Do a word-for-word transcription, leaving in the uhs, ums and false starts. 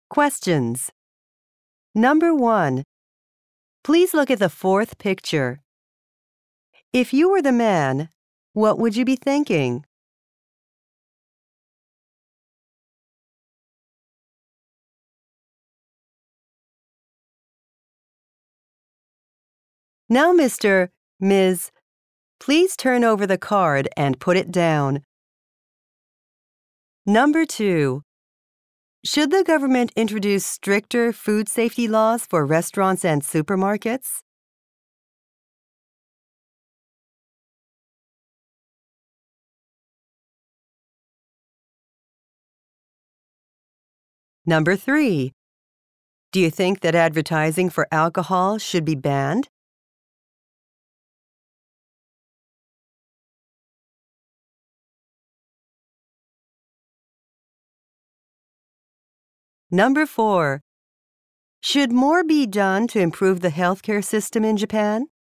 Questions. Number one. Please look at the fourth picture. If you were the man, what would you be thinking? Now, Mister Miz Please turn over the card and put it down. Number two. Should the government introduce stricter food safety laws for restaurants and supermarkets? Number three. Do you think that advertising for alcohol should be banned? Number four. Should more be done to improve the healthcare system in Japan?